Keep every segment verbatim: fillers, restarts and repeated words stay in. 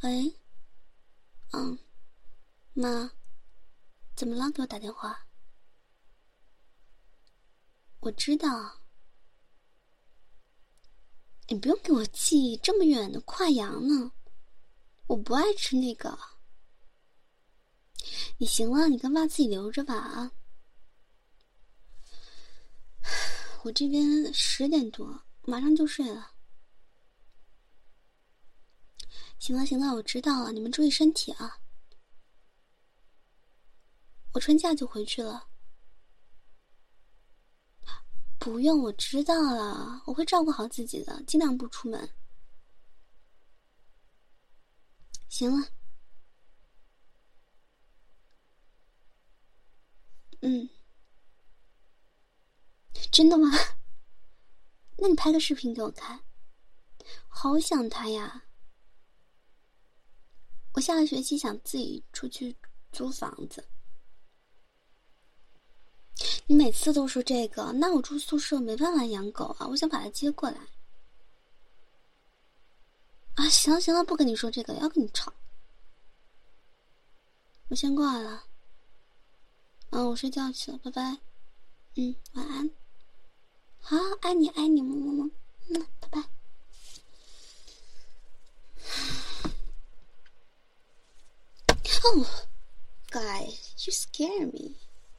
喂，嗯，妈，怎么了？给我打电话。我知道，你不用给我寄这么远的跨洋呢，我不爱吃那个。你行了，你跟爸自己留着吧啊。我这边十点多，马上就睡了。行了行了，我知道了，你们注意身体啊。我春假就回去了。不用，我知道了，我会照顾好自己的，尽量不出门。行了。嗯。真的吗？那你拍个视频给我看。好想他呀。我下个学期想自己出去租房子。你每次都说这个，那我住宿舍没办法养狗啊，我想把它接过来。啊，行了行了，不跟你说这个，要跟你吵。我先挂了。嗯，我睡觉去了，拜拜。嗯，晚安。好，爱你爱你，么么么，嗯，拜拜。Oh, guys, you scare me.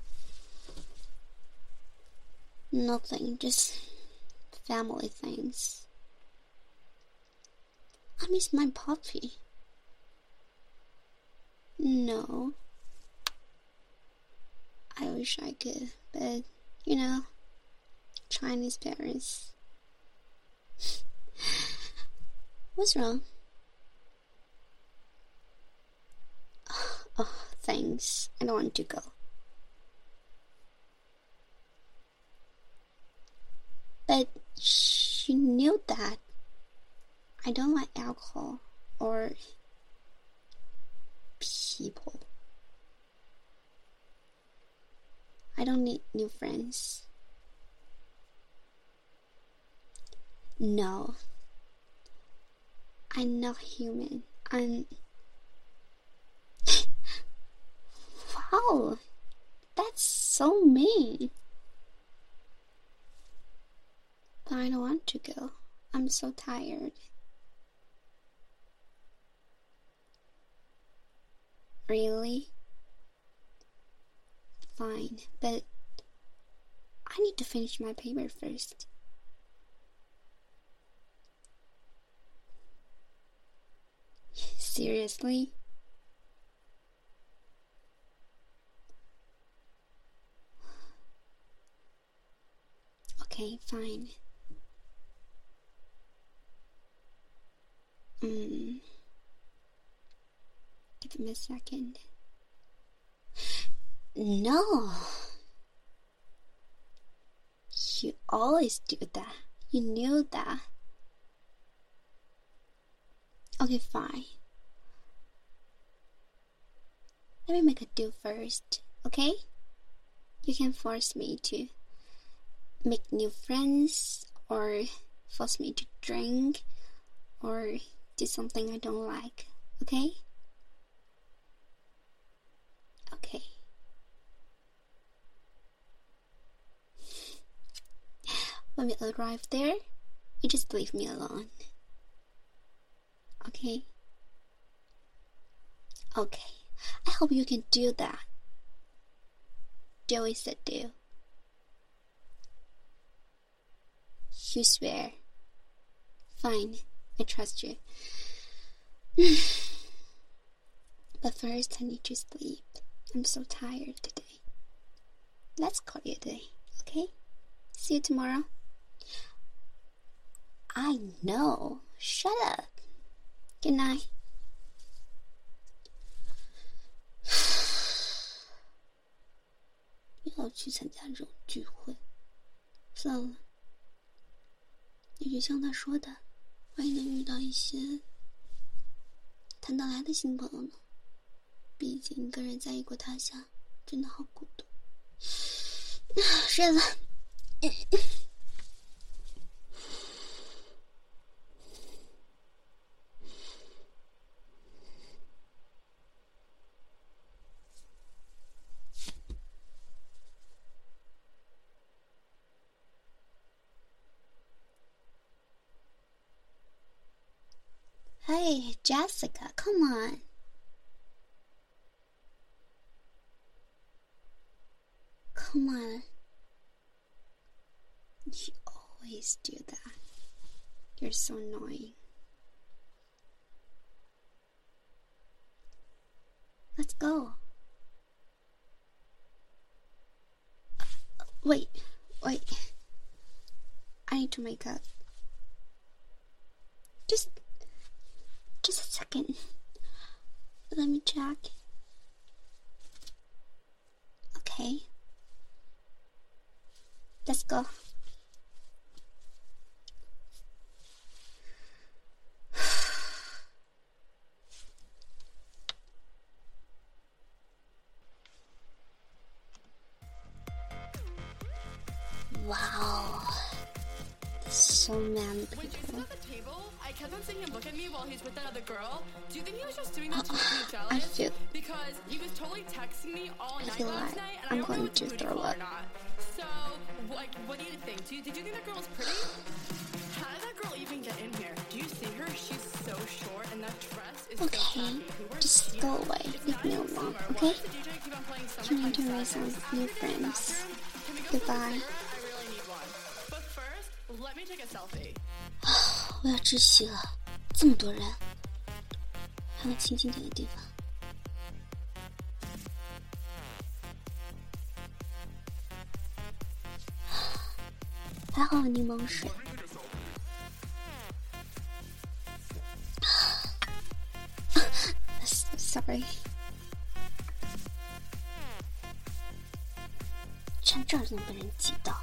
Nothing, just family things. I miss my puppy. No. I wish I could, but, you know, Chinese parents. What's wrong? Oh, thanks. I don't want to go. But she knew that I don't like alcohol or people. I don't need new friends. No. I'm not human. I'm... Wow, that's so mean. But I don't want to go. I'm so tired. Really? Fine, but I need to finish my paper first. Seriously? Okay, fine. Hmm. Give me a second. No. You always do that. You knew that. Okay, fine. Let me make a deal first, okay? You can force me to make new friends, or force me to drink, or do something I don't like, okay? Okay. When we arrive there, you just leave me alone. Okay? Okay. I hope you can do that. Deal is a deal. You swear. Fine, I trust you. But first I need to sleep. I'm so tired today. Let's call it a day, okay? See you tomorrow. I know. Shut up. Good night. 要去参加这种聚会，算了。也就像他说的，万一能遇到一些谈得来的新朋友呢？毕竟一个人在异国他乡，真的好孤独。睡了。 Hey, Jessica, come on. Come on. You always do that. You're so annoying. Let's go. Wait, wait. I need to make up. Just, just a second. Let me check. Okay. Let's go. Wow. So many people. When he was at the table, I kept on seeing him look at me while he's with that other girl. Do you think he was just doing that to make me jealous? I feel, because he was totally texting me all I night feel last like night, and I'm I don't know going if to it's throw booty call up. or not. So, like, what do you think? Do you, did you think that girl was pretty? How did that girl even get in here? Do you see her? She's so short, and that dress is okay, so tacky. Who wears just heels? go away. It's Leave me not even alone, summer. okay? Why does the D J keep on playing I Summertime need to make some Sadness? new Can we go to the friends. bathroom? Can we go Goodbye. smoke a cigarette? I really need one. But first, let me take a selfie. 我要窒息了，这么多人，让我清静点的地方。还好有柠檬水。Sorry， 站这儿就能被人挤到。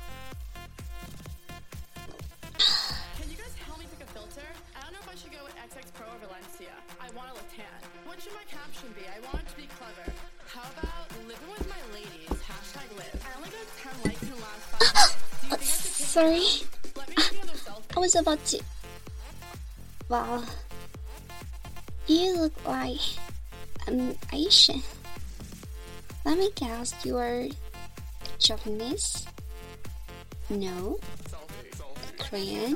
Can you guys help me pick a filter? I don't know if I should go with X X Pro or Valencia. I want to look tan. What should my caption be? I want it to be clever. How about living with my ladies? Hashtag live. I only got ten likes in the last five minutes. Do you think I should take Sorry. it down? Let me take another selfie. I was about to. Wow. You look like an Asian. Let me guess, you are Japanese? No? Korean?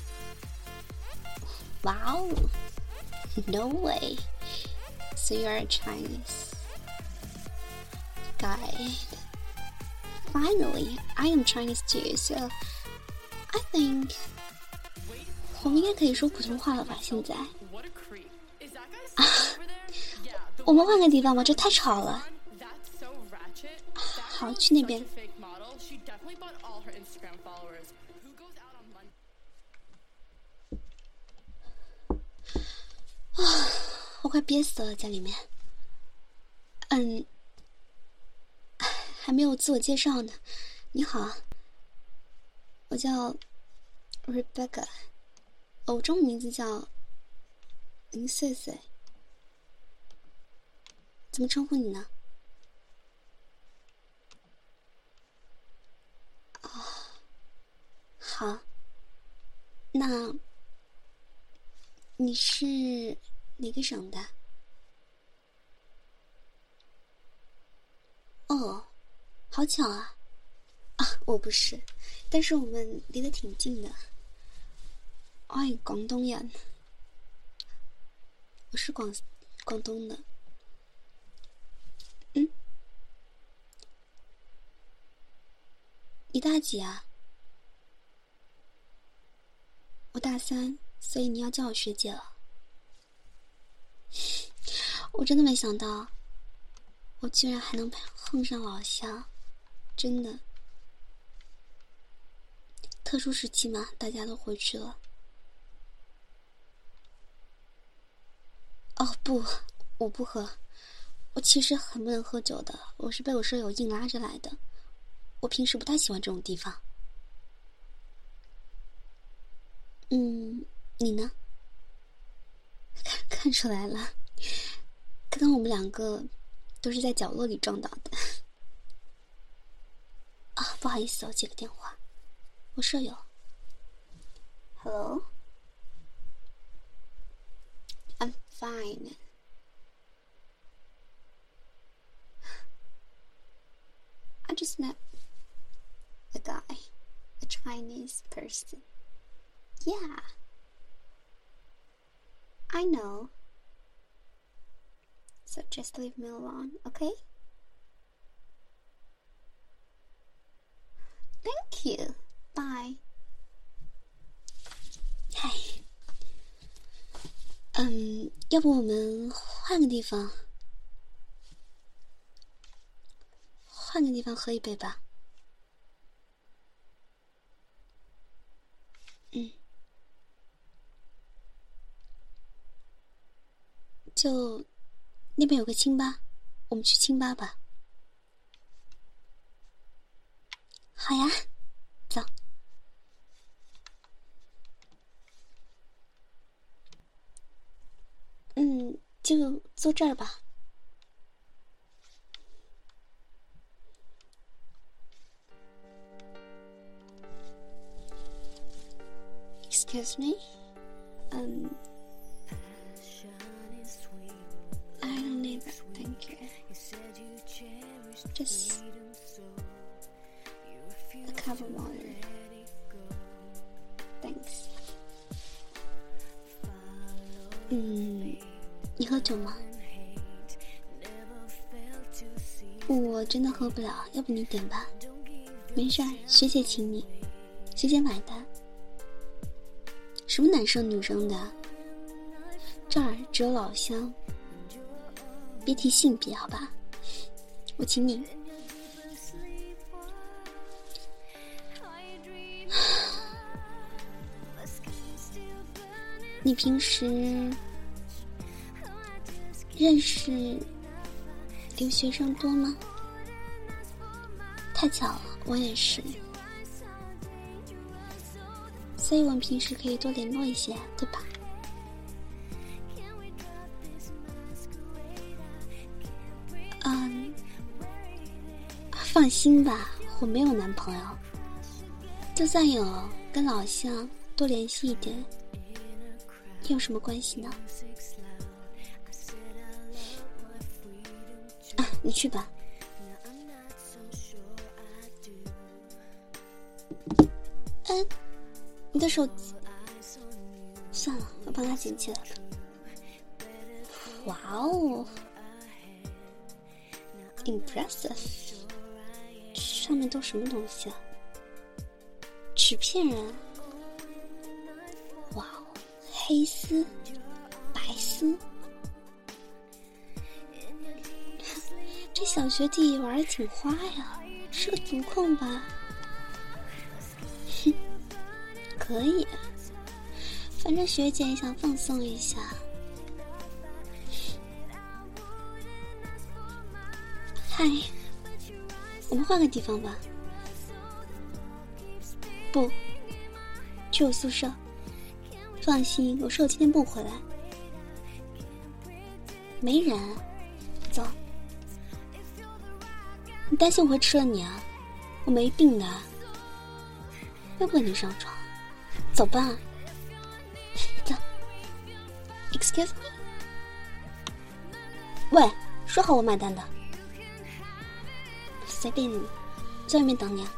Wow. No way. So you are Chinese. Got it. Finally, I am Chinese too, so I think 我们应该可以说普通话了吧？现在。 What a creep. Is that guy sitting over there? Yeah. The 我们换个地方吧，这太吵了。 That's so ratchet. 好， That 去那 girl is 边。 such a fake model. She definitely bought all her Instagram followers. Who goes out on Monday? 我快憋死了，在里面。嗯，还没有自我介绍呢。你好，我叫 Rebecca， 我中文名字叫林碎碎。怎么称呼你呢？哦，好，那你是哪个省的？哦，好巧啊！啊，我不是，但是我们离得挺近的。我係廣東人，我是廣廣東的。嗯，你大幾啊？我大三，所以你要叫我学姐了。我真的没想到，我居然还能碰上老乡，真的。特殊时期嘛，大家都回去了。哦不，我不喝，我其实很不能喝酒的，我是被我舍友硬拉着来的。我平时不太喜欢这种地方。嗯，你呢？看看出来了，刚刚我们两个都是在角落里撞到的。啊，不好意思，我接个电话，我舍友。Hello, I'm fine. I just met a guy, a Chinese person. Yeah. I know. So just leave me alone, okay? Thank you. Bye. 嗨，嗯，要不我们换个地方，换个地方喝一杯吧。嗯，就那边有个清吧，我们去清吧吧。好呀，走。嗯，就坐这儿吧。Excuse me? Um, I don't need that, thank you. Just a cup of water. Thanks. 嗯，你喝酒吗？我真的喝不了，要不你点吧。没事儿，学姐请你，学姐买单。什么男生女生的？这儿只有老乡，别提性别好吧？我请你。你平时认识留学生多吗？太巧了，我也是。所以我们平时可以多联络一些，对吧？嗯，放心吧，我没有男朋友。就算有，跟老乡多联系一点，有什么关系呢？啊，你去吧。嗯，你的手机，算了，我帮他捡起来吧。哇哦 ，impressive！ 上面都什么东西啊？纸片人。哇哦，黑丝、白丝，这小学弟玩得挺花呀，是个足控吧？哼，可以，反正学姐也想放松一下。嗨，我们换个地方吧。不，去我宿舍。放心，我说我今天不回来。没人，走。你担心我会吃了你啊？我没病的，又不跟你上床。走吧，走。Excuse me？ 喂，说好我买单的。随便你，在外面等你啊。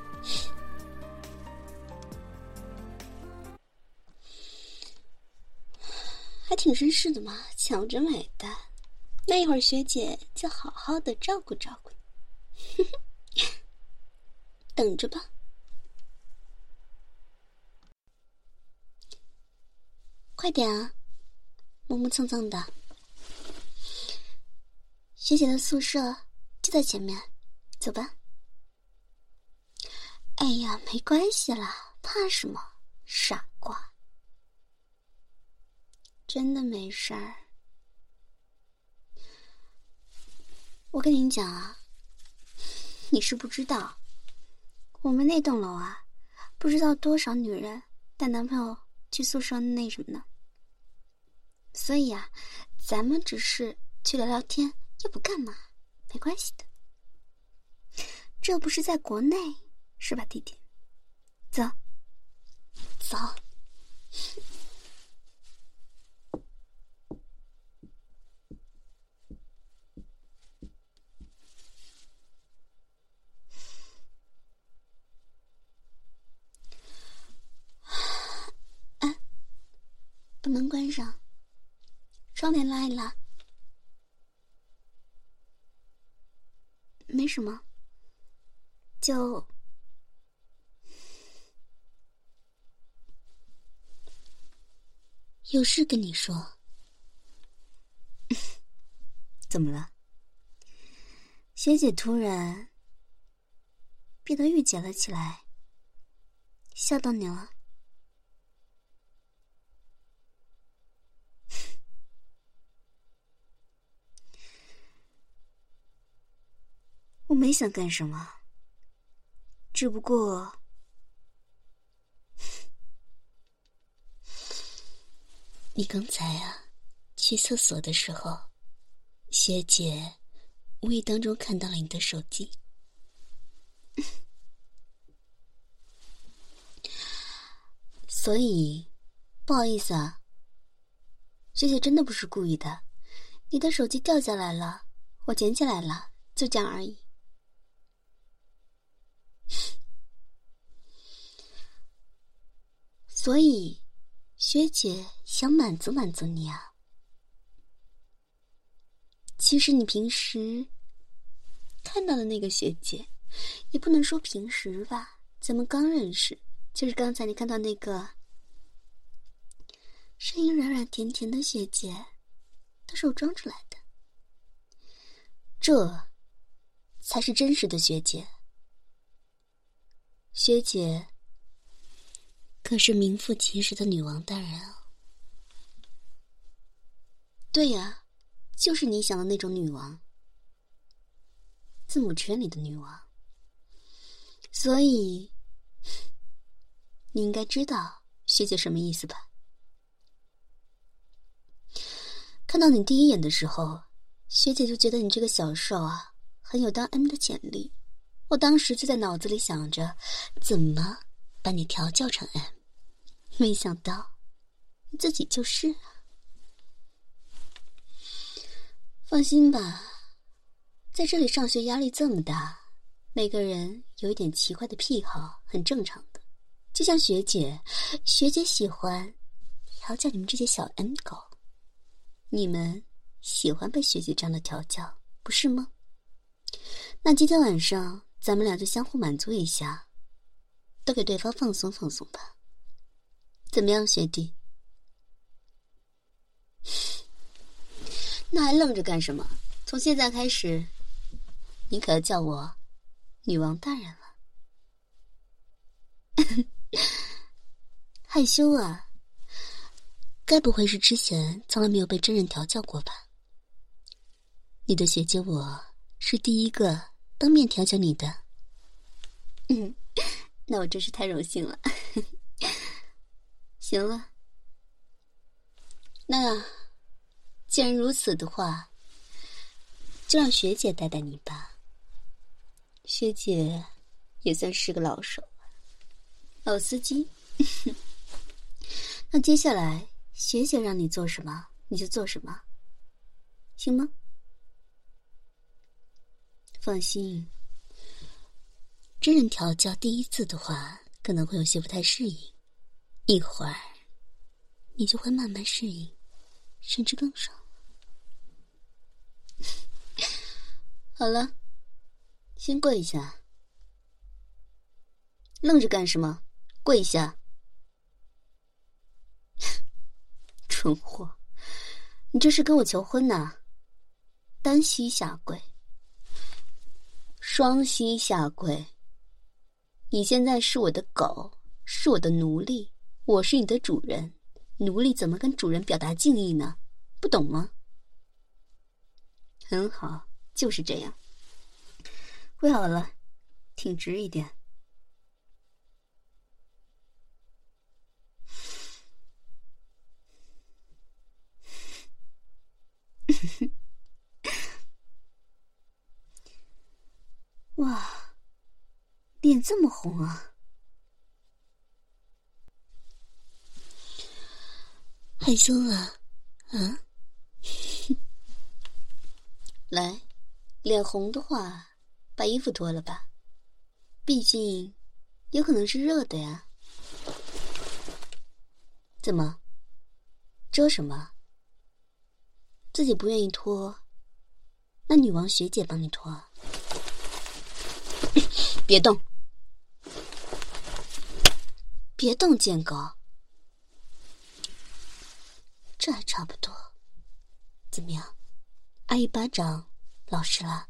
还挺绅士的嘛，抢着买单。那一会儿学姐就好好的照顾照顾你，等着吧。快点啊，磨磨蹭蹭的。学姐的宿舍就在前面，走吧。哎呀，没关系啦，怕什么？傻瓜。真的没事儿。我跟你讲啊，你是不知道，我们那栋楼啊，不知道多少女人带男朋友去宿舍那什么呢。所以啊，咱们只是去聊聊天，又不干嘛，没关系的。这不是在国内，是吧，弟弟？走，走。不能关上， 窗帘拉一拉。没什么，就有事跟你说。怎么了？学姐突然变得御姐了起来，吓到你了？我没想干什么，只不过你刚才啊去厕所的时候，学姐无意当中看到了你的手机。所以不好意思啊，学姐真的不是故意的，你的手机掉下来了，我捡起来了，就这样而已。所以学姐想满足满足你啊。其实你平时看到的那个学姐，也不能说平时吧，咱们刚认识，就是刚才你看到那个声音软软甜甜的学姐，都是我装出来的。这才是真实的学姐。学姐可是名副其实的女王大人啊。对呀，就是你想的那种女王，字母圈里的女王。所以你应该知道学姐什么意思吧？看到你第一眼的时候，学姐就觉得你这个小受啊很有当 M 的潜力。我当时就在脑子里想着怎么把你调教成 M， 没想到你自己就是啊。放心吧，在这里上学压力这么大，每个人有一点奇怪的癖好很正常的。就像学姐，学姐喜欢调教你们这些小 M 狗，你们喜欢被学姐这样的调教，不是吗？那今天晚上咱们俩就相互满足一下，都给对方放松放松吧。怎么样，学弟？那还愣着干什么？从现在开始，你可要叫我女王大人了。害羞啊？该不会是之前从来没有被真人调教过吧？你的学姐我是第一个当面调教你的。嗯，那我真是太荣幸了。行了，那既然如此的话，就让学姐带带你吧。学姐也算是个老手，老司机。那接下来学姐让你做什么你就做什么，行吗？放心，真人调教第一次的话可能会有些不太适应，一会儿你就会慢慢适应，甚至更爽。好了，先跪一下。愣着干什么？跪下。蠢货，你这是跟我求婚呐？单膝下跪，双膝下跪。你现在是我的狗，是我的奴隶，我是你的主人，奴隶怎么跟主人表达敬意呢？不懂吗？很好，就是这样。跪好了，挺直一点。哇，脸这么红啊！害羞啊？啊？来，脸红的话，把衣服脱了吧，毕竟有可能是热的呀。怎么？遮什么？ 自己不愿意脱，那女王学姐帮你脱啊。别动，别动，贱狗。这还差不多。怎么样，挨一巴掌老实了？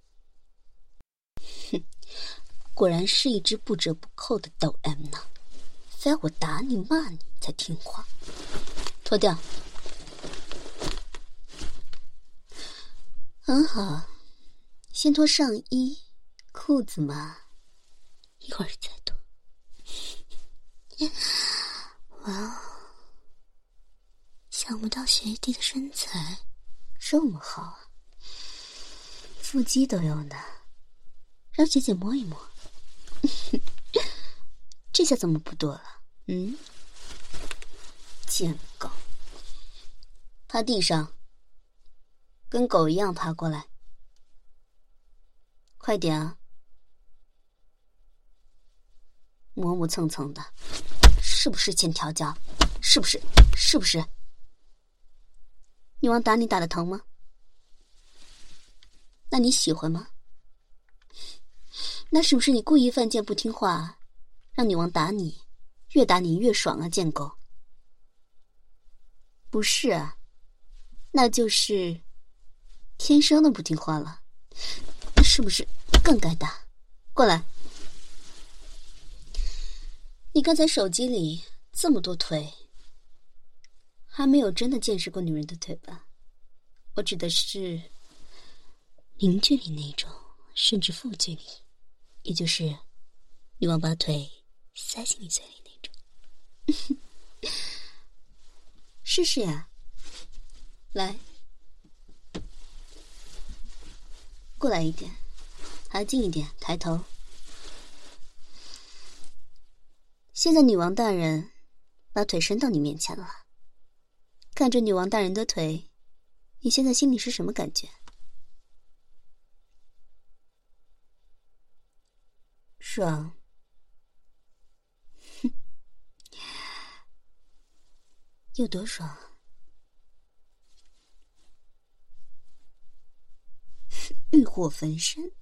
哼，果然是一只不折不扣的抖 M 呢，非要我打你骂你才听话。脱掉。很好，先脱上衣，裤子嘛，一会儿再脱。哇哦，想不到学弟的身材这么好啊，腹肌都有呢，让学姐摸一摸。这下怎么不多了？嗯，贱狗，趴地上，跟狗一样爬过来，快点啊！磨磨蹭蹭的，是不是欠调教？是不是？是不是？女王打你打得疼吗？那你喜欢吗？那是不是你故意犯贱不听话，让女王打你，越打你越爽啊，贱狗？不是啊，那就是天生的不听话了，是不是更该打？过来。你刚才手机里这么多腿，还没有真的见识过女人的腿吧？我指的是零距离那种，甚至负距离，也就是女王把腿塞进你嘴里那种。试试呀，来，过来一点，还近一点，抬头。现在女王大人把腿伸到你面前了，看着女王大人的腿，你现在心里是什么感觉？爽。哼，有多爽？欲火焚身。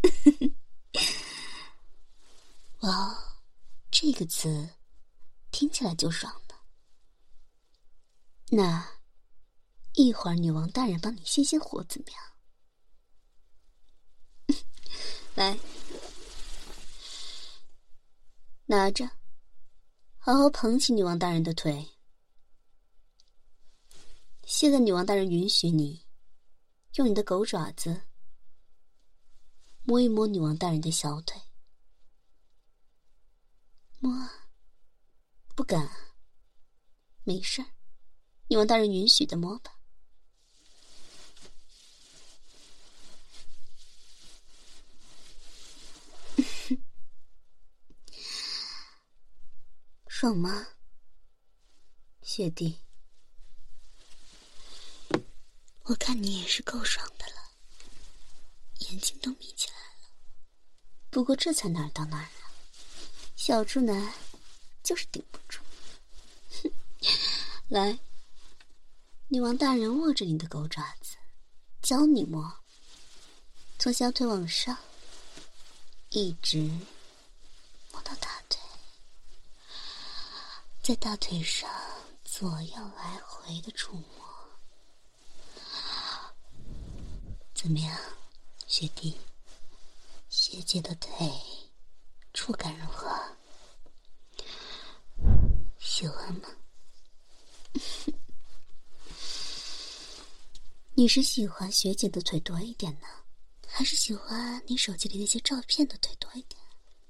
哇，这个词听起来就爽呢。那一会儿女王大人帮你泄泄火怎么样？来，拿着，好好捧起女王大人的腿。现在女王大人允许你用你的狗爪子摸一摸女王大人的小腿。摸啊，不敢啊，没事儿，女王大人允许的摸吧。爽吗，学弟？我看你也是够爽的了，眼睛都眯起来了。不过这才哪儿到哪儿啊，小处男就是顶不住。来，女王大人握着你的狗爪子，教你摸，从小腿往上，一直摸到大腿，在大腿上左右来回的触摸。怎么样，学弟？学姐的腿触感如何？喜欢吗？你是喜欢学姐的腿多一点呢，还是喜欢你手机里那些照片的腿多一点？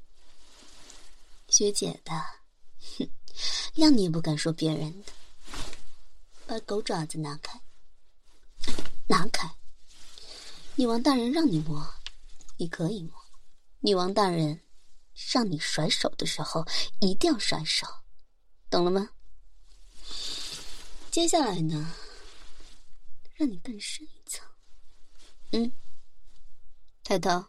学姐的，哼，让你也不敢说别人的。把狗爪子拿开，拿开。女王大人让你摸，你可以摸。女王大人让你甩手的时候，一定要甩手，懂了吗？接下来呢，让你更深一层。嗯，抬头，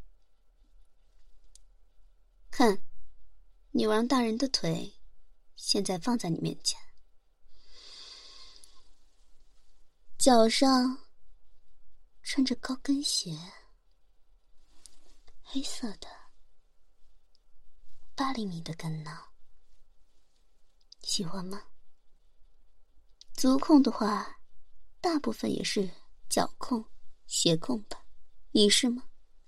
看，女王大人的腿现在放在你面前， 脚上穿着高跟鞋，黑色的八厘米的跟呢，喜欢吗？足控的话，大部分也是脚控、鞋控吧，你是吗？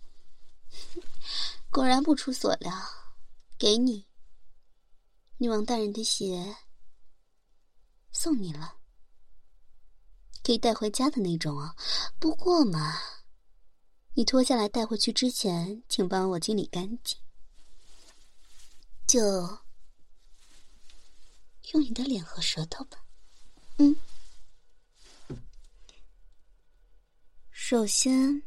果然不出所料，给你，女王大人的鞋送你了，可以带回家的那种哦。不过嘛，你脱下来带回去之前，请帮我清理干净。就用你的脸和舌头吧。嗯，首先，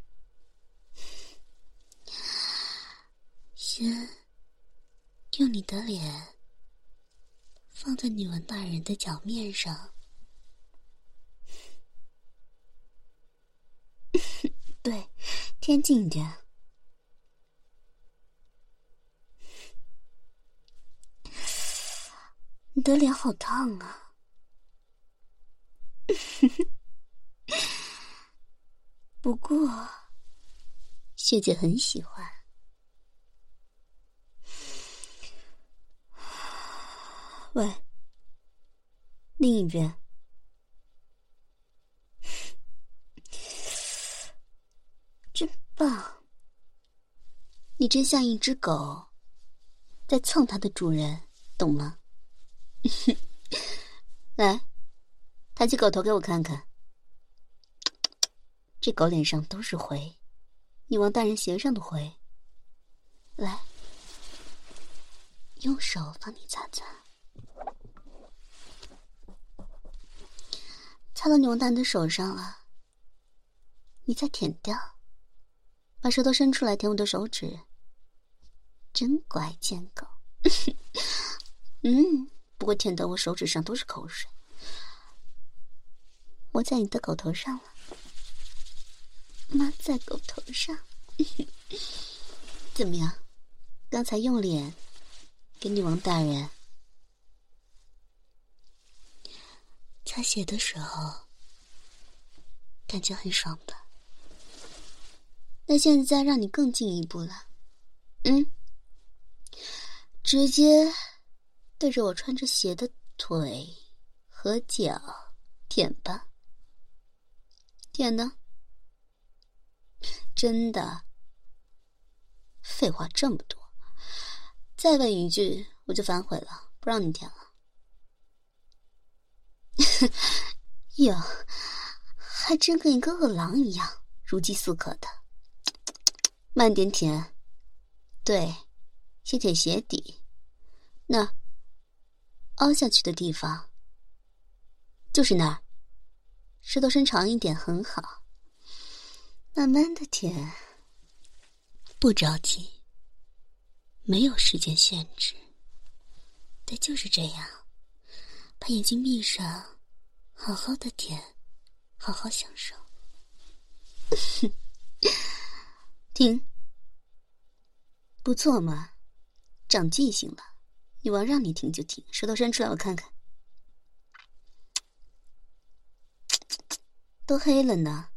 先用你的脸放在女王大人的脚面上。对，贴近一点。你的脸好烫啊。不过学姐很喜欢。喂，另一边。真棒，你真像一只狗在蹭它的主人，懂吗？来，抬起狗头给我看看。这狗脸上都是灰，女王大人鞋上的灰。来，用手帮你擦擦，擦到女王大人的手上了，你再舔掉，把舌头伸出来舔我的手指。真乖贱狗。嗯，不过舔到我手指上都是口水。我在你的狗头上了，妈在狗头上。怎么样？刚才用脸给女王大人擦鞋的时候，感觉很爽吧？那现在让你更进一步了，嗯，直接对着我穿着鞋的腿和脚舔吧。舔呢？真的？废话这么多，再问一句我就反悔了，不让你舔了。哟，还真跟一个饿狼一样，如饥似渴的。慢点舔，对，先舔鞋底，那凹下去的地方，就是那儿。舌头伸长一点很好，慢慢的舔，不着急，没有时间限制。对，就是这样，把眼睛闭上，好好的舔，好好享受。停，不错嘛，长记性了。女王让你停就停，舌头伸出来我看看。都黑了呢，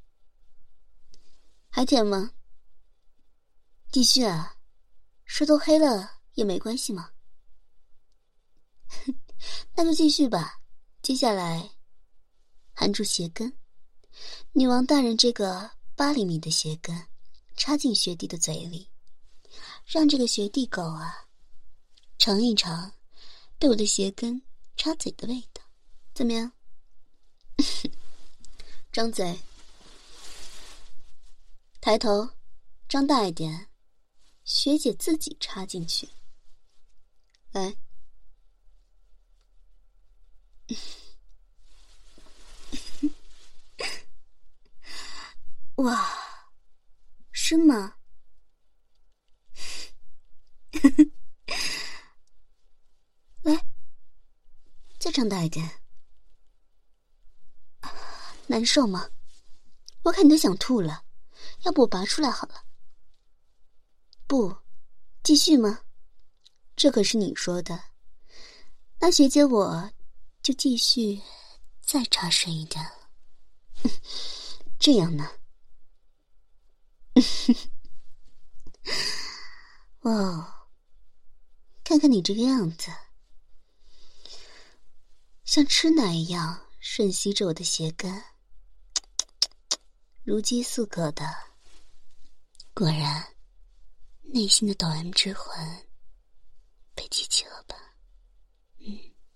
还舔吗？继续啊，舌头黑了也没关系嘛。那就继续吧。接下来含住鞋跟，女王大人这个八厘米的鞋跟插进学弟的嘴里，让这个学弟狗啊尝一尝被我的鞋跟插嘴的味道，怎么样？张嘴，抬头，张大一点，学姐自己插进去。来，哇，是吗？来，再张大一点。难受吗？我看你都想吐了，要不我拔出来好了。不，继续吗？这可是你说的。那学姐我就继续再插深一点了。 这样呢？哇哦，看看你这个样子，像吃奶一样吮吸着我的鞋跟，如饥似渴的。果然，内心的抖 M 之魂被激起了吧？嗯。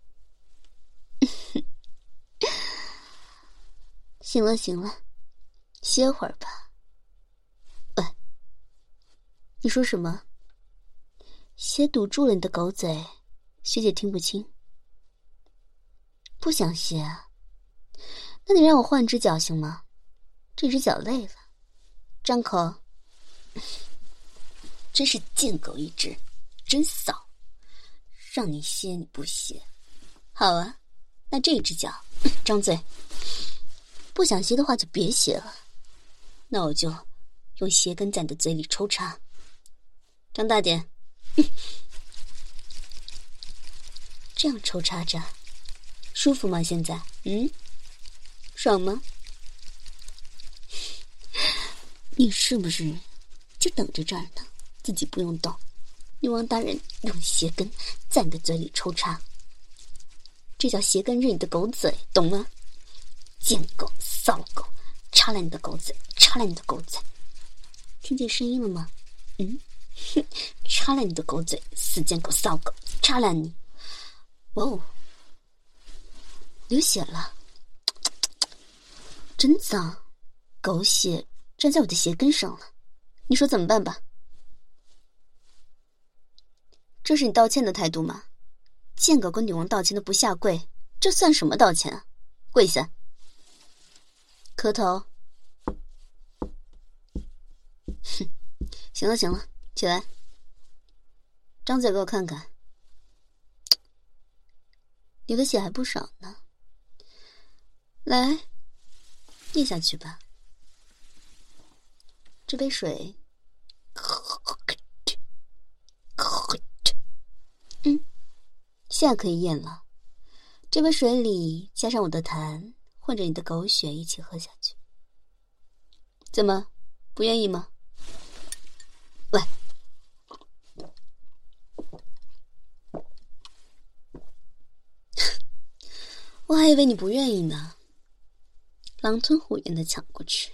行了行了，歇会儿吧。喂，你说什么？鞋堵住了你的狗嘴，学姐听不清。不想歇啊？那你让我换只脚行吗？这只脚累了。张口。真是贱狗一只，真骚！让你歇你不歇。好啊，那这只脚，张嘴。不想歇的话就别歇了，那我就用鞋跟在你的嘴里抽插。张大点。这样抽插着舒服吗？现在嗯，爽吗？你是不是就等着这儿呢，自己不用动，女王大人用鞋跟在你的嘴里抽插，这叫鞋跟日你的狗嘴，懂吗？贱狗骚狗，插烂你的狗嘴，插烂你的狗嘴，听见声音了吗？嗯，哼，插烂你的狗嘴，死贱狗骚狗，插烂你！哦，流血了，真脏，狗血沾在我的鞋跟上了，你说怎么办吧？这是你道歉的态度吗？贱狗跟女王道歉都不下跪，这算什么道歉啊？跪下！磕头。哼，行了行了，起来，张嘴给我看看，流的血还不少呢。来，咽下去吧。这杯水，嗯，现在可以咽了。这杯水里加上我的痰，混着你的狗血一起喝下去。怎么，不愿意吗？喂，我还以为你不愿意呢，狼吞虎咽的抢过去。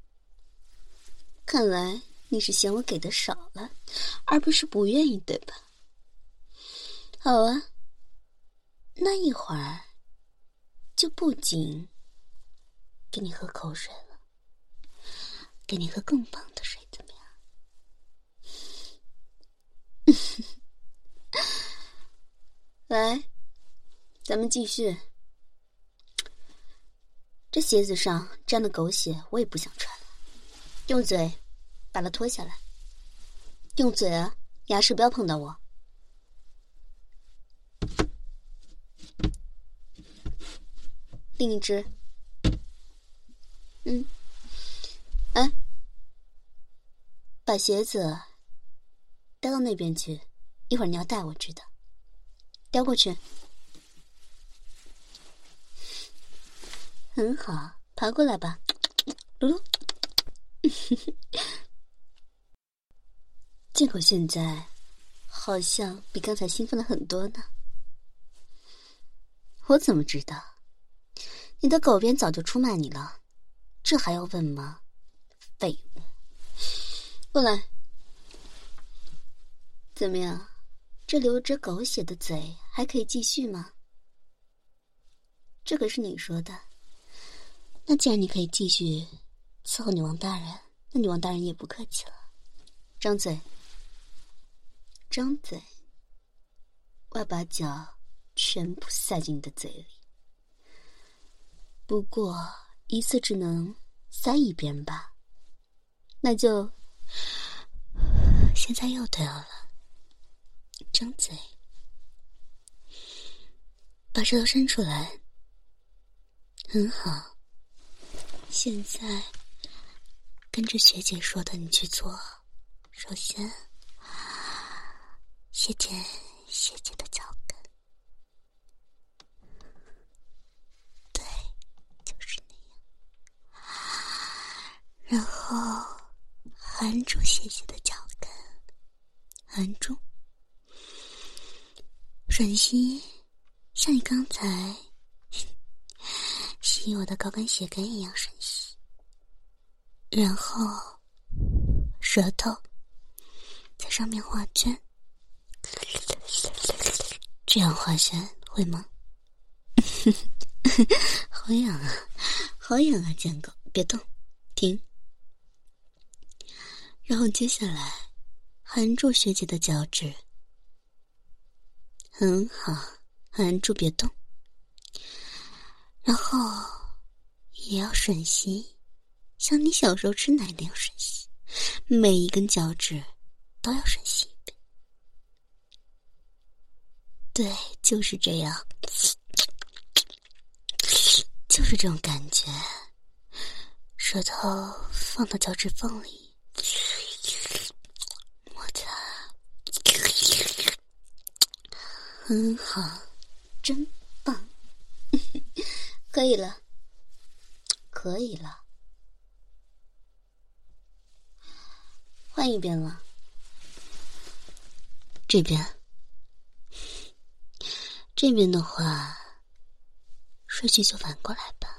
看来你是嫌我给的少了，而不是不愿意，对吧？好啊，那一会儿就不仅给你喝口水了，给你喝更棒的水，怎么样？来，咱们继续。这鞋子上沾的狗血我也不想穿了，用嘴把它脱下来。用嘴啊，牙齿不要碰到我。另一只。嗯，哎，把鞋子带到那边去，一会儿你要带我知道。叼过去。很好，爬过来吧，噜噜。贱狗现在好像比刚才兴奋了很多呢。我怎么知道？你的狗鞭早就出卖你了，这还要问吗？废物！过来。怎么样？这流着狗血的嘴还可以继续吗？这可是你说的。那既然你可以继续伺候女王大人，那女王大人也不客气了。张嘴。张嘴，我要把脚全部塞进你的嘴里。不过一次只能塞一边吧。那就现在又对了。张嘴，把舌头伸出来。很好，现在跟着学姐说的你去做。首先学姐学姐的脚跟，对，就是那样。 含住学姐的脚跟，含住，吮吸，像你刚才吸我的高跟鞋跟一样吮吸，然后舌头在上面画圈，这样画圈会吗？好痒啊，好痒啊，贱狗，别动，停。然后接下来含住学姐的脚趾，很好，含住别动。然后也要吮吸，像你小时候吃奶那样吮吸，每一根脚趾都要吮吸一遍。对，就是这样，就是这种感觉。舌头放到脚趾缝里，摩擦，很好，真棒。可以了，可以了，换一边了。这边，这边的话，顺序就反过来吧。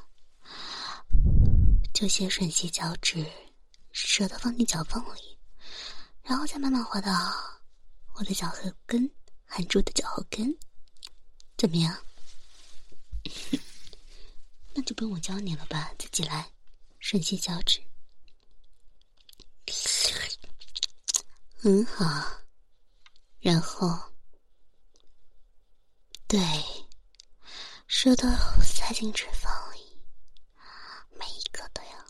就先吮吸脚趾，舌头放进脚缝里，然后再慢慢滑到我的脚后跟，含住的脚后跟，怎么样？那就不用我教你了吧，自己来吮吸脚趾，很好。然后，对，舌头塞进脂肪里，每一个都要。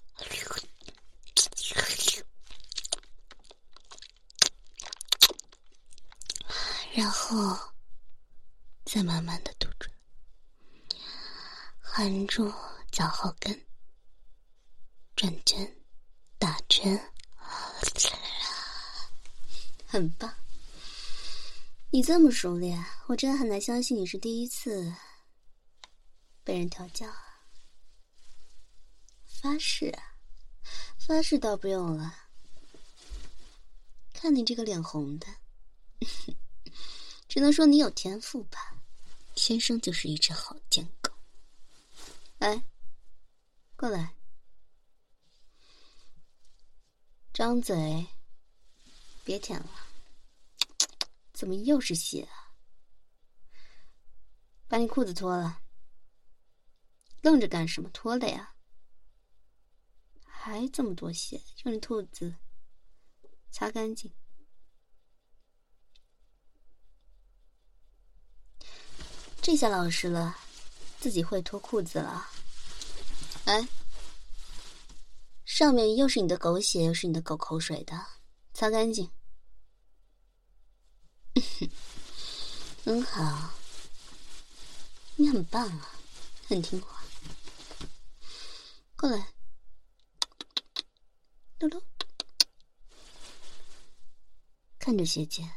然后再慢慢的嘟住，含住脚后跟，转圈，打圈，很棒。你这么熟练，我真的很难相信你是第一次被人调教啊。发誓啊，发誓倒不用了。看你这个脸红的，只能说你有天赋吧，天生就是一只好贱狗。来，过来，张嘴，别舔了。怎么又是血啊？把你裤子脱了，愣着干什么？脱了呀。还这么多血，用你兔子擦干净。这下老实了，自己会脱裤子了。来，上面又是你的狗血，又是你的狗口水的，擦干净。很好，你很棒啊，很听话。过来，溜溜，看着学姐，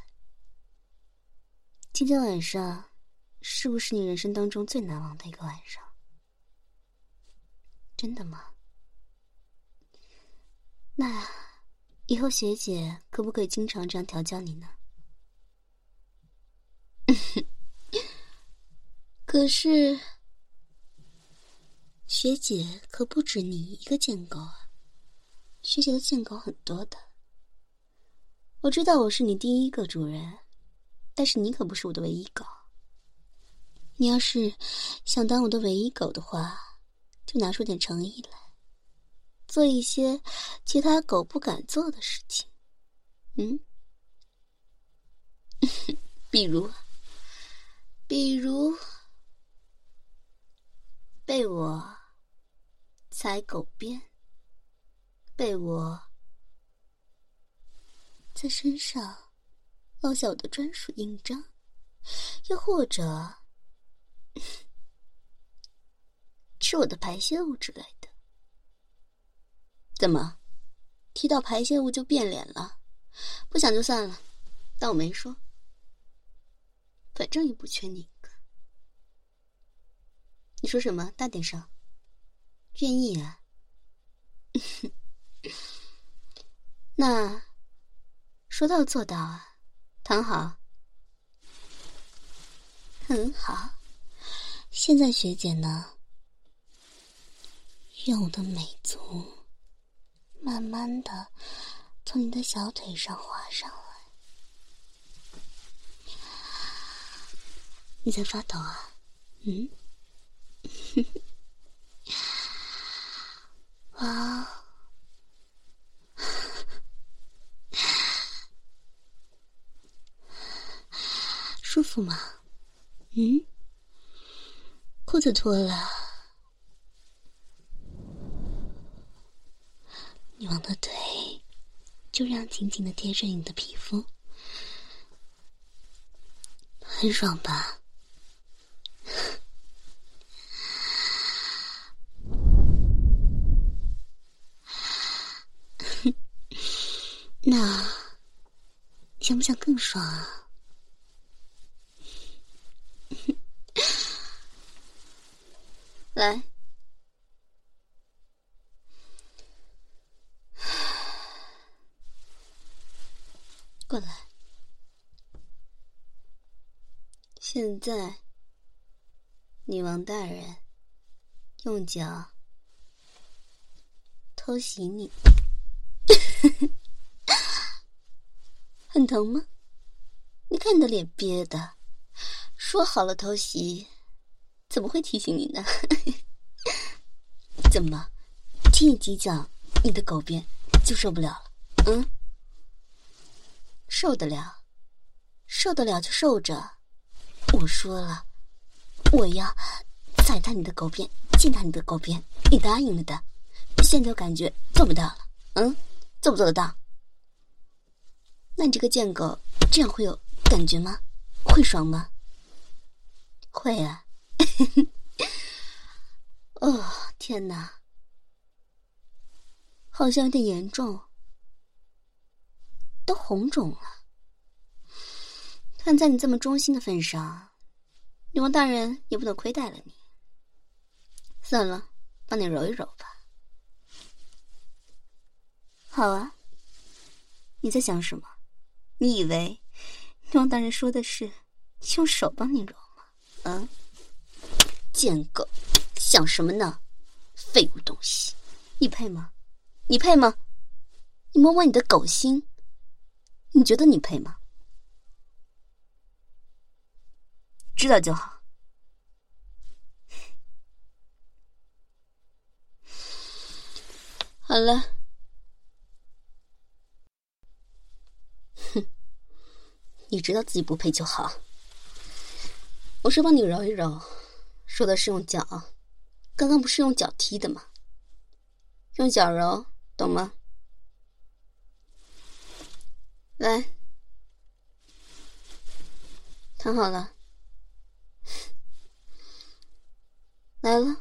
今天晚上是不是你人生当中最难忘的一个晚上？真的吗？那以后学姐可不可以经常这样调教你呢？可是学姐可不止你一个贱狗啊，学姐的贱狗很多的。我知道我是你第一个主人，但是你可不是我的唯一狗。你要是想当我的唯一狗的话，就拿出点诚意来，做一些其他狗不敢做的事情。嗯，比如比如被我踩狗鞭，被我在身上烙下我的专属印章，又或者吃我的排泄物之类的。怎么，提到排泄物就变脸了？不想就算了，当我没说。反正也不缺你一个。你说什么？大点声。愿意啊。 那说到做到啊，躺好。很好，现在学姐呢，用我的美足慢慢的从你的小腿上滑上来。你在发抖啊？嗯？哇，舒服吗？嗯？裤子脱了，女王的腿就这样紧紧的贴着你的皮肤，很爽吧？那想不想更爽啊？来，过来。现在，女王大人用脚偷袭你，很疼吗？你看你的脸憋的，说好了偷袭，怎么会提醒你呢？怎么，踢你几脚，你的狗鞭就受不了了？嗯？受得了，受得了就受着。我说了，我要踩踏你的狗鞭，践踏你的狗鞭，你答应了的。现在我感觉做不到了，嗯？做不做得到？那你这个贱狗，这样会有感觉吗？会爽吗？会啊。哦，天哪，好像有点严重，都红肿了。看在你这么忠心的份上，女王大人也不能亏待了你。算了，帮你揉一揉吧。好啊，你在想什么？你以为女王大人说的是用手帮你揉吗？嗯？贱狗，想什么呢？废物东西，你配吗？你配吗？你摸摸你的狗心，你觉得你配吗？知道就好。好了，哼，你知道自己不配就好。我说帮你揉一揉，说的是用脚，刚刚不是用脚踢的吗？用脚揉，懂吗？来，躺好了。来了，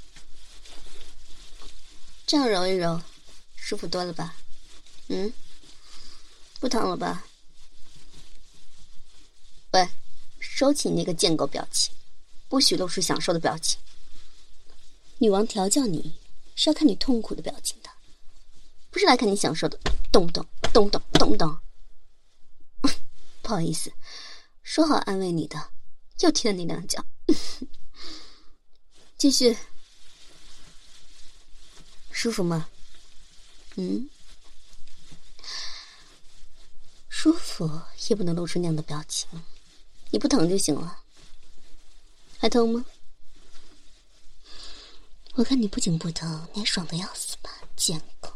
这样揉一揉，舒服多了吧？嗯，不疼了吧？喂，收起那个贱狗表情，不许露出享受的表情。女王调教你是要看你痛苦的表情的，不是来看你享受的。动不动，动不动，动不动。不好意思，说好安慰你的，又踢了你两脚。继续，舒服吗？嗯，舒服也不能露出那样的表情，你不疼就行了。还疼吗？我看你不仅不疼，你还爽得要死吧，贱狗！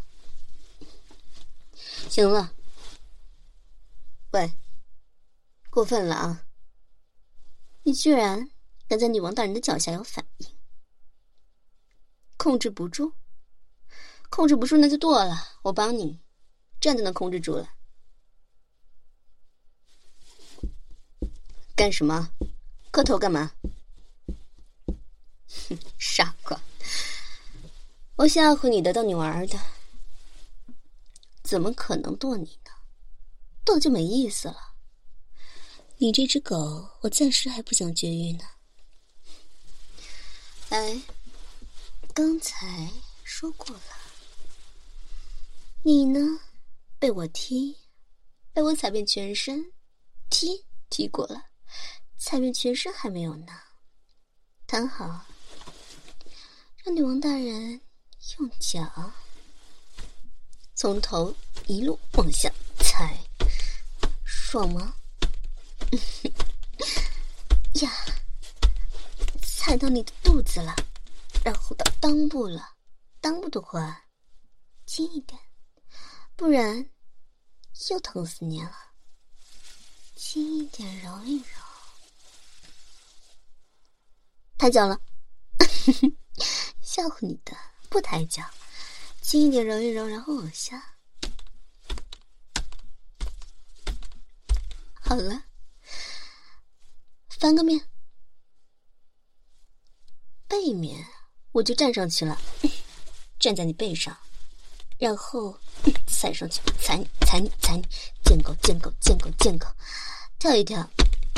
行了，喂，过分了啊！你居然敢在女王大人的脚下有反应，控制不住？控制不住那就剁了，我帮你，这样就能控制住了。干什么？磕头干嘛？哼，傻瓜！我吓唬你的，逗你玩的，怎么可能剁你呢？剁就没意思了。你这只狗，我暂时还不想绝育呢。来，刚才说过了，你呢， 被我踢，被我踩遍全身，踢踢过了，踩遍全身还没有呢。躺好，让女王大人用脚从头一路往下踩，爽吗？呀，踩到你的肚子了，然后到裆部了。裆部的话，轻一点，不然又疼死你了。轻一点，揉一揉。抬脚了，吓唬你的，不抬脚，轻一点，揉一揉，然后往下。好了，翻个面，背面我就站上去了，站在你背上，然后踩上去，踩你，踩你，踩你，贱狗，贱狗，贱狗，贱狗，跳一跳。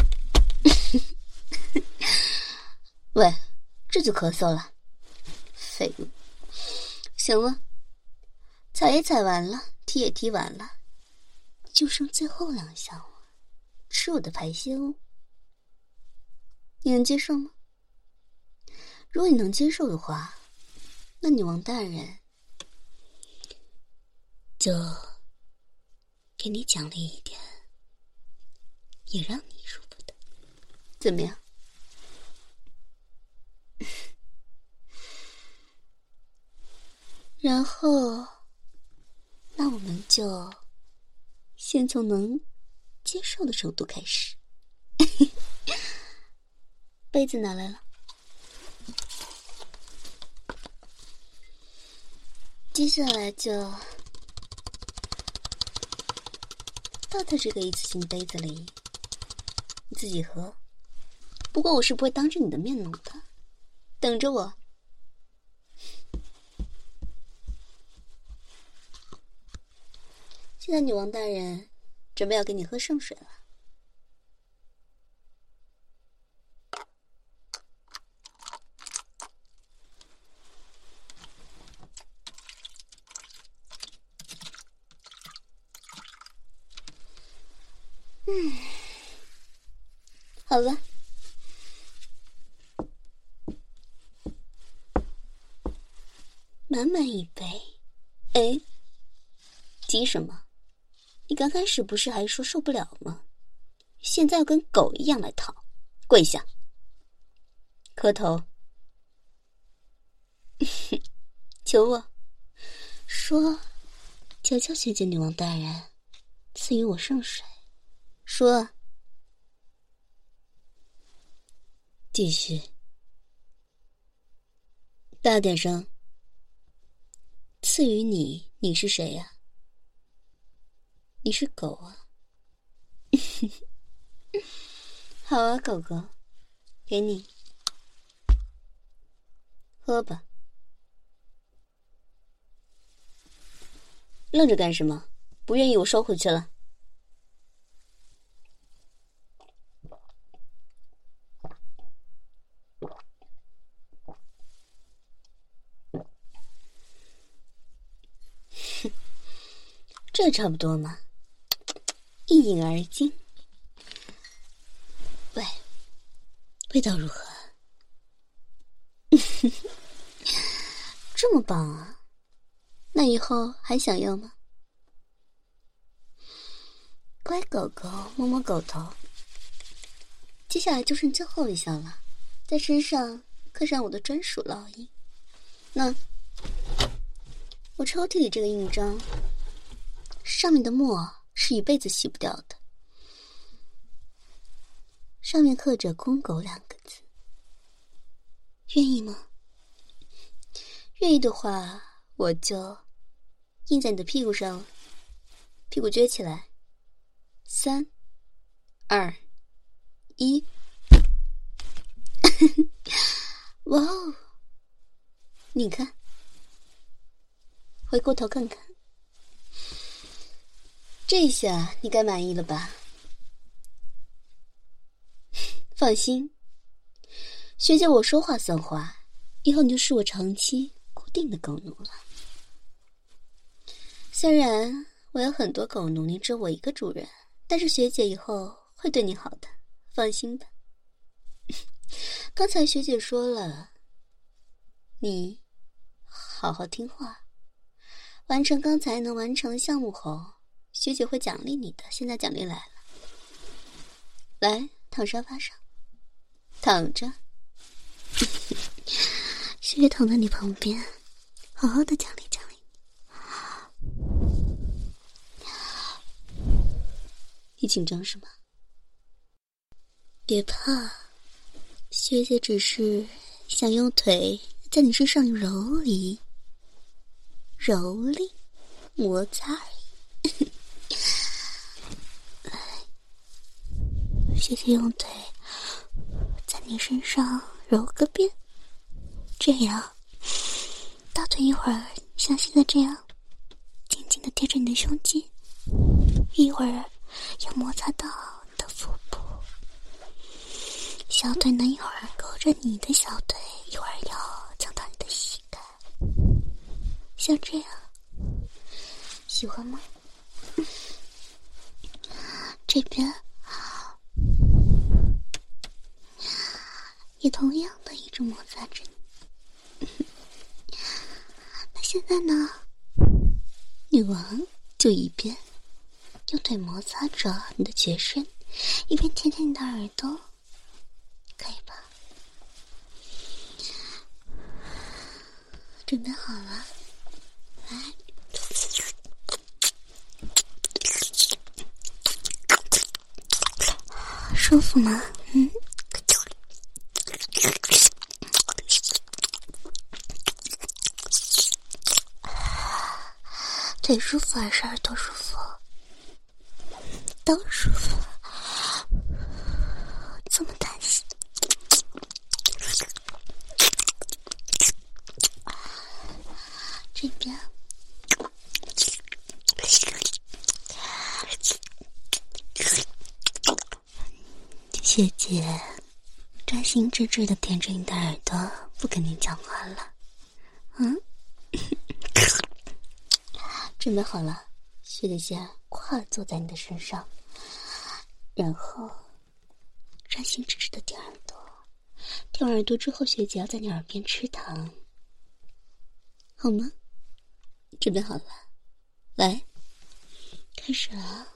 喂，这就咳嗽了，废物。行了，踩也踩完了，踢也踢完了，就剩最后两项了，吃我的排泄物，你能接受吗？如果你能接受的话，那女王大人就给你奖励一点，也让你舒服的，怎么样？然后，那我们就先从能接受的程度开始。杯子拿来了，接下来就倒在这个一次性杯子里，你自己喝。不过我是不会当着你的面弄的，等着我。现在女王大人准备要给你喝圣水了。嗯，好了，满满一杯。哎，急什么？你刚开始不是还说受不了吗？现在要跟狗一样来讨，跪下，磕头，求我，说，求求学姐女王大人，赐予我圣水，说，继续，大点声，赐予你，你是谁呀？你是狗啊。好啊，狗狗，给你喝吧。愣着干什么？不愿意我收回去了。这差不多嘛，一饮而尽。喂，味道如何？这么棒啊！那以后还想要吗？乖狗狗，摸摸狗头。接下来就剩最后一项了，在身上刻上我的专属烙印。那我抽屉里这个印章，上面的墨是一辈子洗不掉的，上面刻着公狗两个字。愿意吗？愿意的话，我就印在你的屁股上了。屁股撅起来，三二一。哇哦，你看，回过头看看，这下你该满意了吧？放心，学姐我说话算话，以后你就是我长期固定的狗奴了。虽然我有很多狗奴，你只有我一个主人，但是学姐以后会对你好的，放心吧。刚才学姐说了，你好好听话，完成刚才能完成的项目后，学姐会奖励你的。现在奖励来了，来，躺沙发上，躺着。学姐躺在你旁边，好好的奖励奖励你。你紧张是吗？别怕，学姐只是想用腿在你身上揉一蹂躏摩擦而已。来，学姐用腿在你身上揉个遍，这样大腿一会儿像现在这样紧紧地贴着你的胸肌，一会儿要摩擦到你的腹部，小腿呢一会儿勾着你的小腿，一会儿要蹭到你的膝盖，像这样喜欢吗？这边也同样的一直摩擦着你。那现在呢，女王就一边用腿摩擦着你的全身，一边舔舔你的耳朵，可以吧？准备好了，来，舒服吗？嗯。腿舒服还是耳朵舒服？都舒服。这么弹性。这边学姐专心致志地舔着你的耳朵，不跟你讲话了。嗯。准备好了，学姐先跨坐在你的身上，然后专心致志的舔耳朵。舔耳朵之后，学姐要在你耳边吃糖，好吗？准备好了，来，开始了。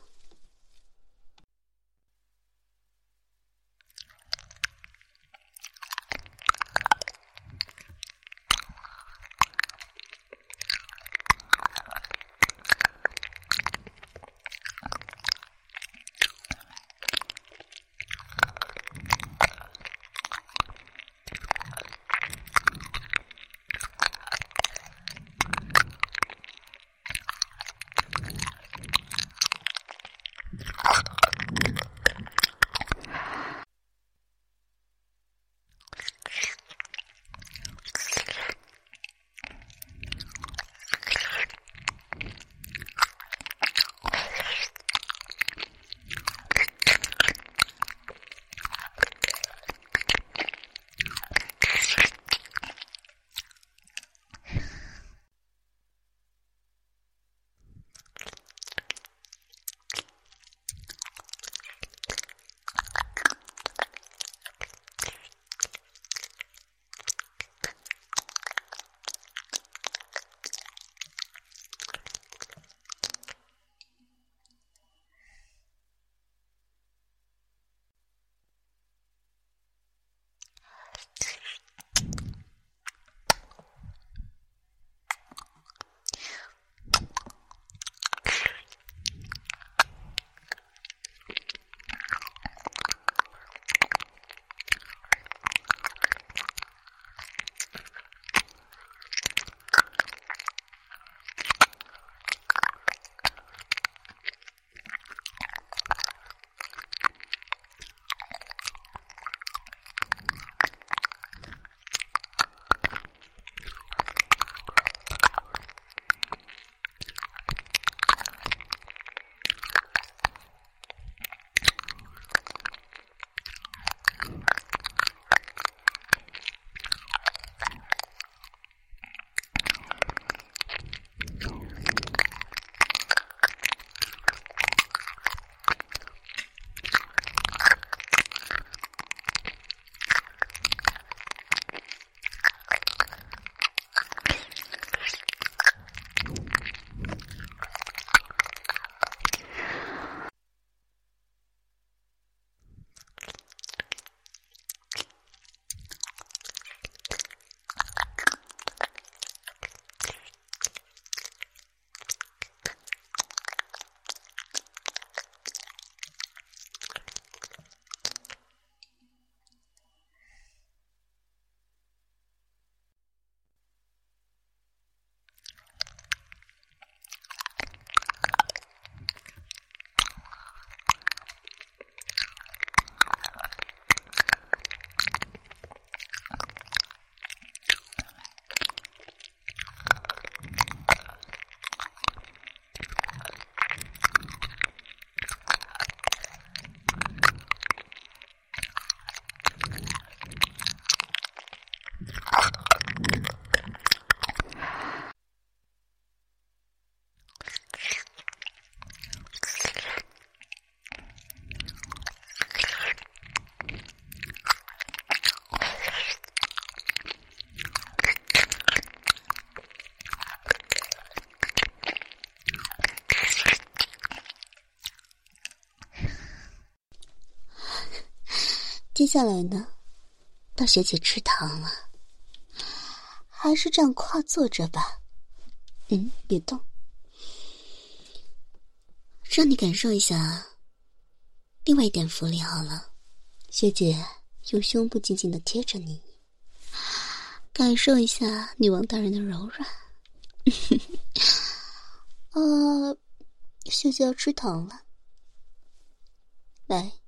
接下来呢，到学姐吃糖了，还是这样跨坐着吧。嗯，别动，让你感受一下另外一点福利好了。学姐用胸部紧紧地贴着你，感受一下女王大人的柔软。呃，学姐要吃糖了，来。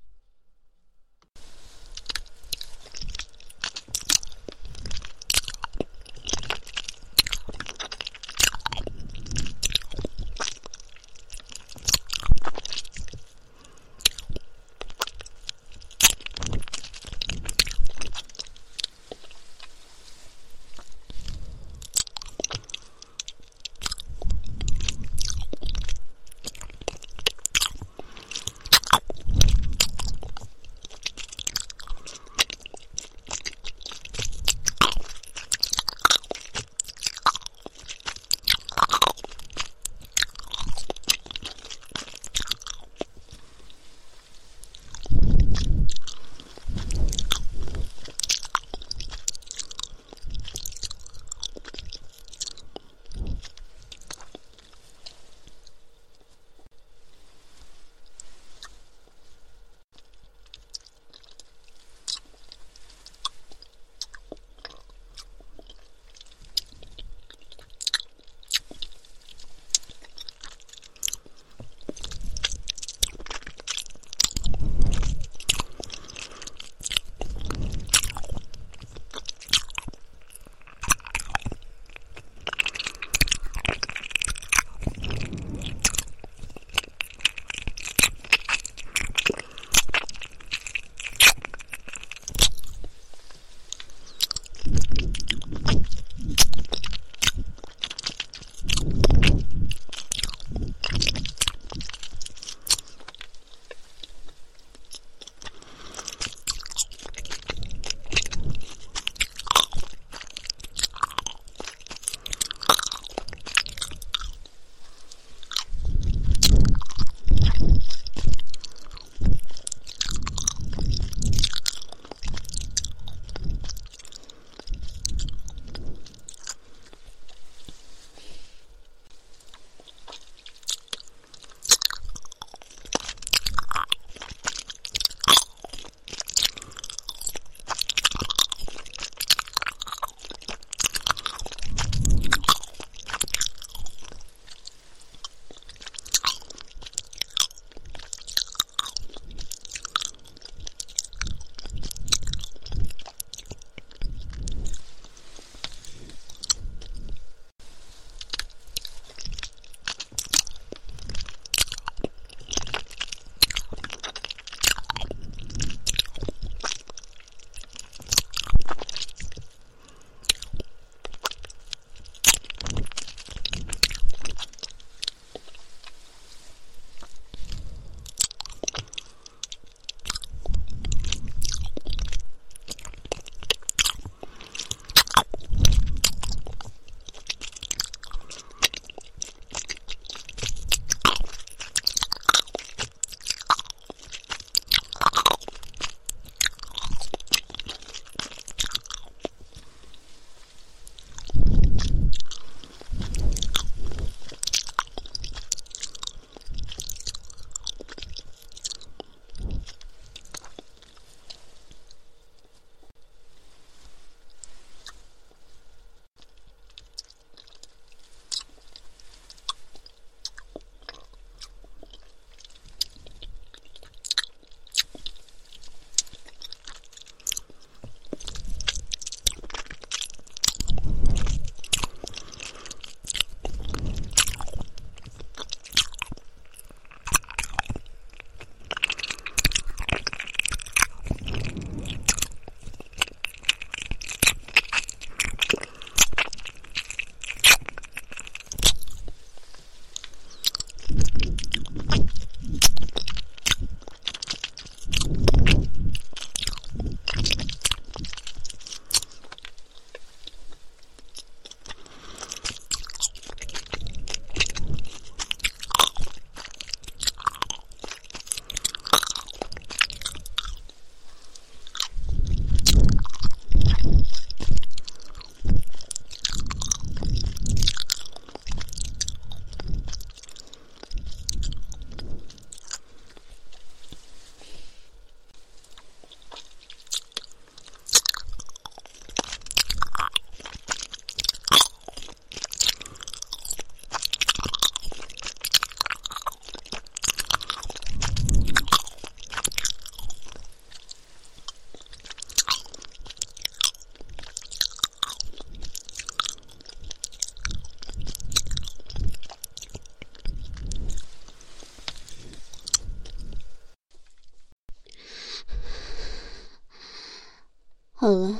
了，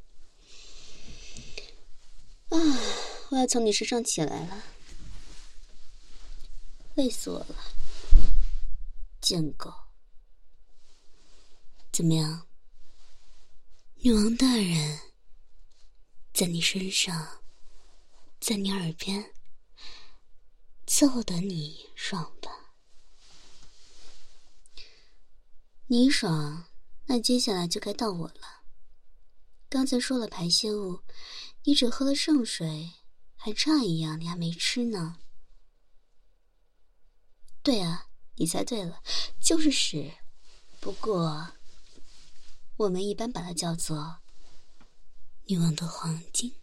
啊，我要从你身上起来了，累死我了，贱狗！怎么样，女王大人，在你身上，在你耳边，揍得你爽吧？你爽，那接下来就该到我了。刚才说了排泄物，你只喝了圣水，还差一样你还没吃呢。对啊，你猜对了，就是屎。不过我们一般把它叫做女王的黄金。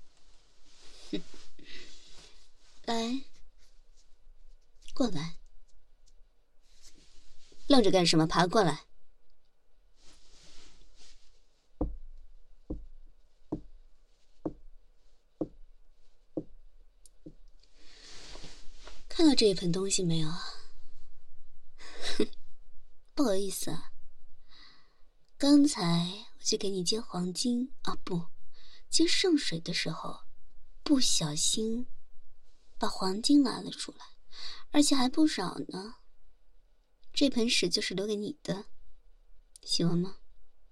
来，过来，愣着干什么？爬过来。看到这一盆东西没有？不好意思啊，刚才我去给你接黄金啊，不，接圣水的时候，不小心把黄金拿了出来，而且还不少呢。这盆屎就是留给你的，喜欢吗？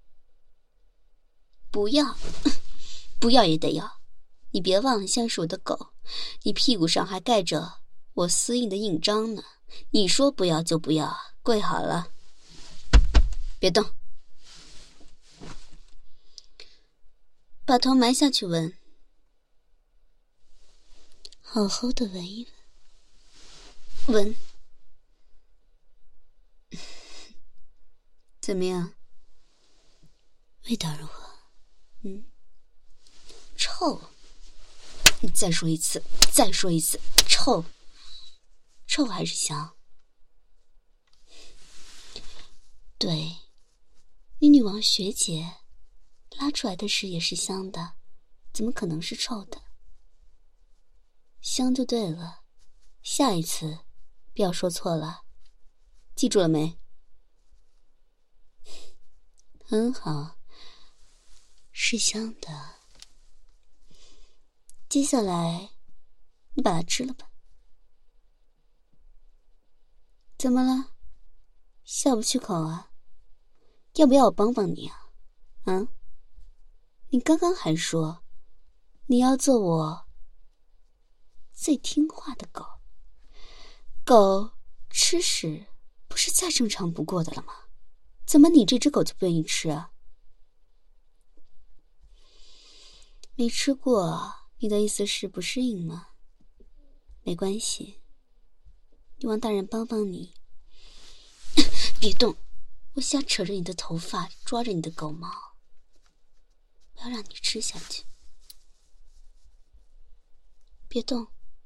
不要，不要也得要。你别忘了，现在是我的狗，你屁股上还盖着我私印的印章呢。你说不要就不要，跪好了，别动，把头埋下去闻，好好的闻一闻，闻，怎么样？味道如何？嗯，臭。你再说一次，再说一次，臭。臭还是香？对，你女王学姐拉出来的屎也是香的，怎么可能是臭的？香就对了，下一次不要说错了，记住了没？很好，是香的。接下来你把它吃了吧。怎么了？下不去口啊？要不要我帮帮你啊？嗯？你刚刚还说你要做我最听话的狗，狗吃屎不是再正常不过的了吗？怎么你这只狗就不愿意吃啊？没吃过，你的意思是不适应吗？没关系，女王大人帮帮你。别动，我瞎扯着你的头发，抓着你的狗毛，我要让你吃下去。别动，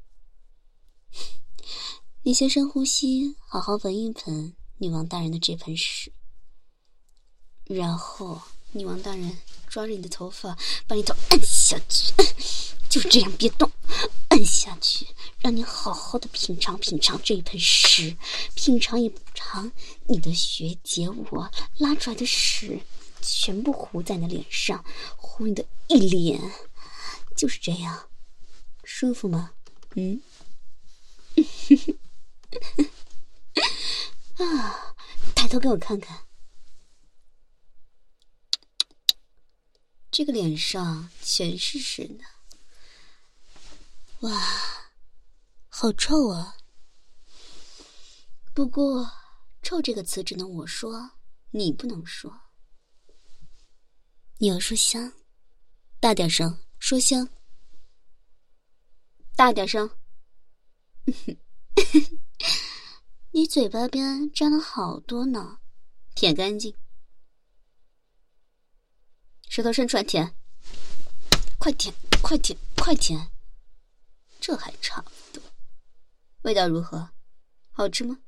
你先深呼吸，好好闻一闻女王大人的这盆屎，然后女王大人抓着你的头发，把你头按下去，就这样，别动，按下去，让你好好的品尝品尝这一盆屎，品尝一尝你的学姐我拉出来的屎，全部糊在你的脸上，糊你的一脸，就是这样，舒服吗？嗯？啊，抬头给我看看，这个脸上全是屎呢。哇，好臭啊！不过臭这个词只能我说，你不能说。你要说香，大点声，说香，大点声。你嘴巴边沾了好多呢，舔干净，舌头伸出来舔，快舔快舔快舔，这还差不多。味道如何？好吃吗？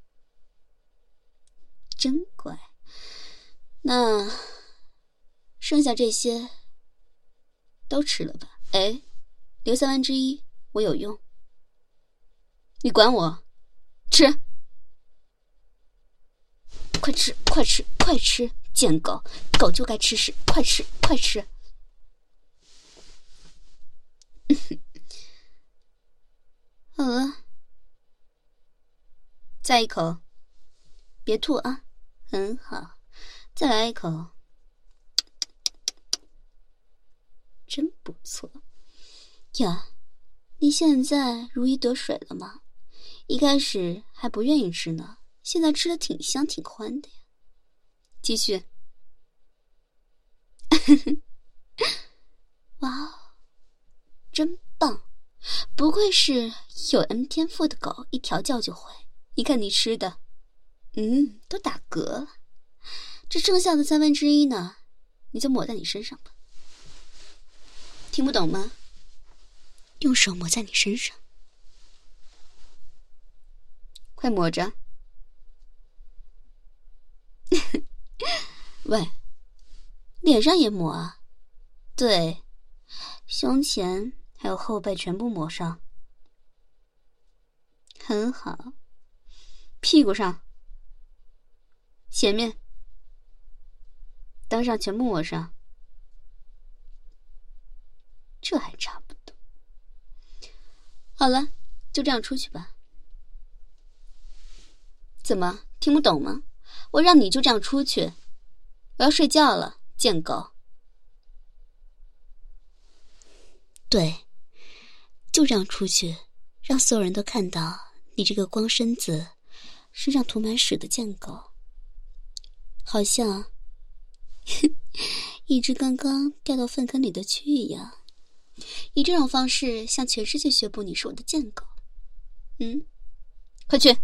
真乖。那剩下这些都吃了吧？哎，留三分之一我有用，你管我？吃，快吃快吃快吃贱狗，狗就该吃屎，快吃，快吃！好了，再一口，别吐啊，很好，再来一口，真不错呀！你现在如鱼得水了吗？一开始还不愿意吃呢，现在吃的挺香挺欢的呀。继续。哇哦，真棒！不愧是有 M 天赋的狗，一调教就会。你看你吃的，嗯，都打嗝了。这剩下的三分之一呢，你就抹在你身上吧。听不懂吗？用手抹在你身上，快抹着。喂，脸上也抹啊？对，胸前还有后背全部抹上。很好，屁股上、前面、裆上全部抹上。这还差不多。好了，就这样出去吧。怎么，听不懂吗？我让你就这样出去，我要睡觉了，贱狗。对，就这样出去，让所有人都看到你这个光身子身上涂满屎的贱狗，好像一只刚刚掉到粪坑里的蛆一样。以这种方式向全世界宣布你是我的贱狗。嗯，快去。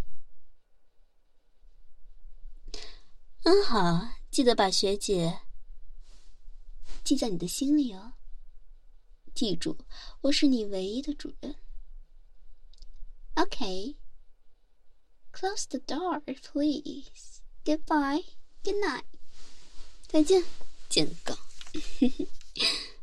很好，记得把学姐记在你的心里哦。记住，我是你唯一的主人。Okay. Close the door, please. Goodbye. Good night. 再见，贱狗。